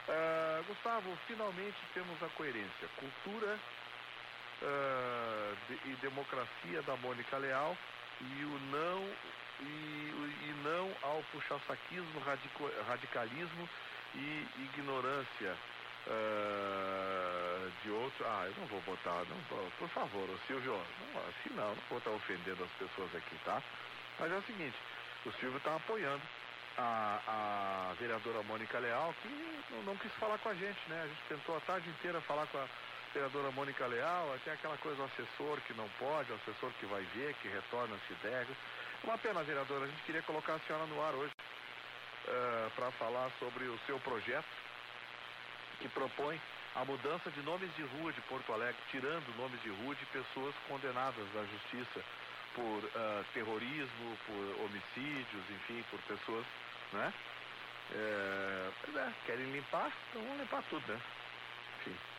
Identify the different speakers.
Speaker 1: Gustavo, finalmente temos a coerência. Cultura e democracia da Mônica Leal e o não e não ao puxa-saquismo, radicalismo e ignorância de outro. Eu não vou botar, não, por favor, o Silvio, não, assim não vou estar ofendendo as pessoas aqui, tá? Mas é o seguinte, o Silvio está apoiando a vereadora Mônica Leal, que não quis falar com a gente, né? A gente tentou a tarde inteira falar com a vereadora Mônica Leal, até aquela coisa do assessor que não pode, o assessor que vai ver, que retorna se der. Uma pena, vereadora, a gente queria colocar a senhora no ar hoje para falar sobre o seu projeto que propõe a mudança de nomes de rua de Porto Alegre, tirando nomes de rua de pessoas condenadas à justiça por terrorismo, por homicídios, enfim, por pessoas, né? Querem limpar, então vamos limpar tudo, né? Enfim.